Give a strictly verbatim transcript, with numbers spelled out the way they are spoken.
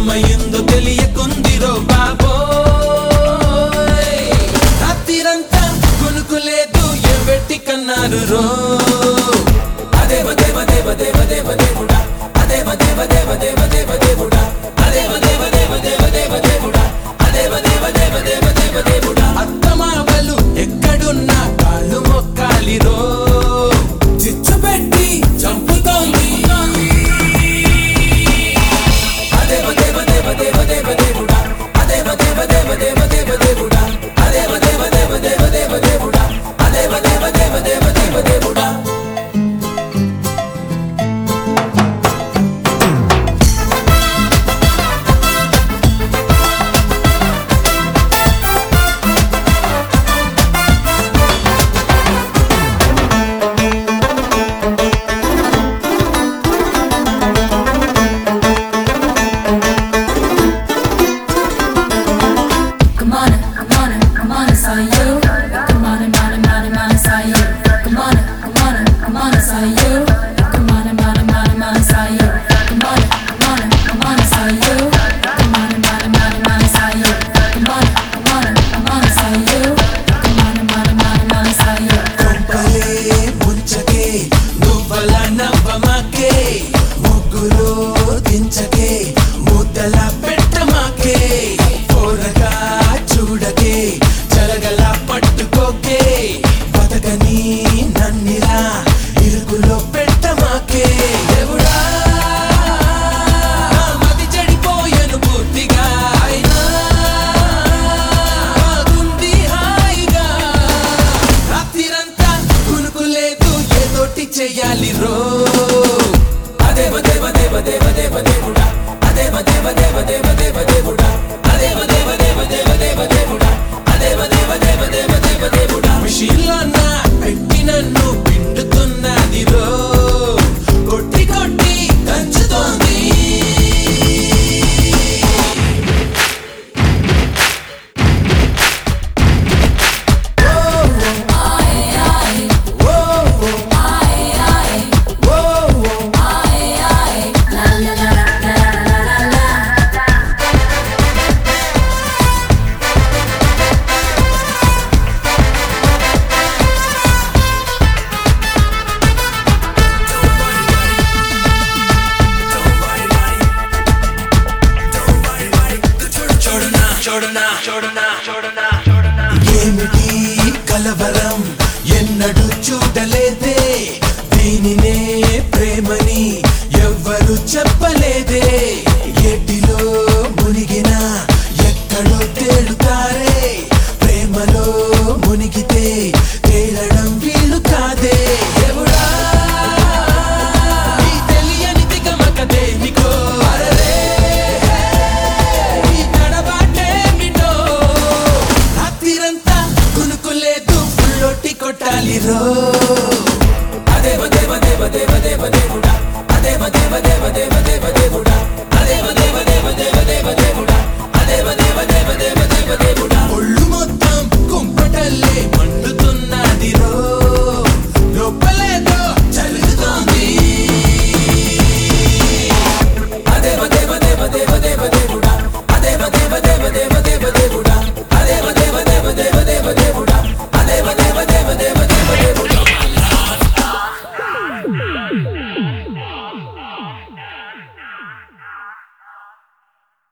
ఏమైందో తెలియకుందిరో బాబోయ్ రాత్రిరంతా కొనుకులేదు ఏ వెట్టి కన్నారు రో అదేవ దేవ దేవ దేవ దేవ దేవుడా అదేవ దేవ దేవ దేవ దేవ దేవుడా అదేవ దేవ దేవ దేవ దేవ దేవుడా అదేవ దేవ దేవ దేవ దేవ దేవుడా అత్తమావలు ఎక్కడున్నా కాళ్ళు మొక్కాలిరో చిచ్చు పెట్టి చంపుతోంది అదేవ దేవ దేవ దేవ దేవ దేవుడా అదేవ దేవ దేవ దేవ దేవ దేవుడా అదేవ దేవ దేవ దేవ దేవ దేవుడా అదేవ దేవ దేవ దేవ దేవ దేవుడా చెయ్యాలి రో అదేవ దేవ దేవ దేవ దేవ దేవుడా అదేవ దేవ దేవ దేవ దేవ దేవుడా అదేవ దేవ దేవ దేవ దేవ దేవుడా అదేవ దేవ దేవ దేవ దేవ దేవుడా మిషన్లోన పెట్టి నన్ను పిండుతున్నది రో కొట్టి కొట్టి దంచుతోంది ఏమిటి కలవర